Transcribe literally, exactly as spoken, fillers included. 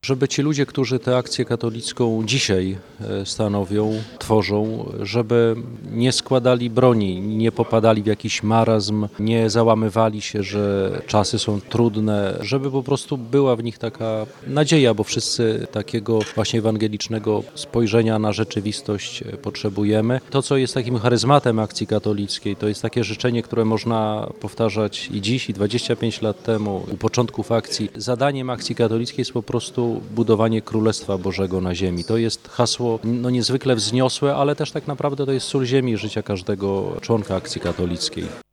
żeby ci ludzie, którzy tę akcję katolicką dzisiaj stanowią, tworzą, żeby nie składali broni, nie popadali w jakiś marazm, nie załamywali się, że czasy są trudne, żeby po prostu była w nich taka nadzieja, bo wszyscy takiego właśnie ewangelicznego spojrzenia na rzeczywistość potrzebujemy. To, co jest takim charyzmatem akcji katolickiej, to jest takie życzenie, które można powtarzać i dziś, i dwadzieścia pięć lat temu, u początków akcji. Zadaniem akcji katolickiej jest po prostu budowanie Królestwa Bożego na ziemi. To jest hasło no, niezwykle wzniosłe, ale też tak naprawdę to jest sól ziemi życia każdego członka akcji katolickiej.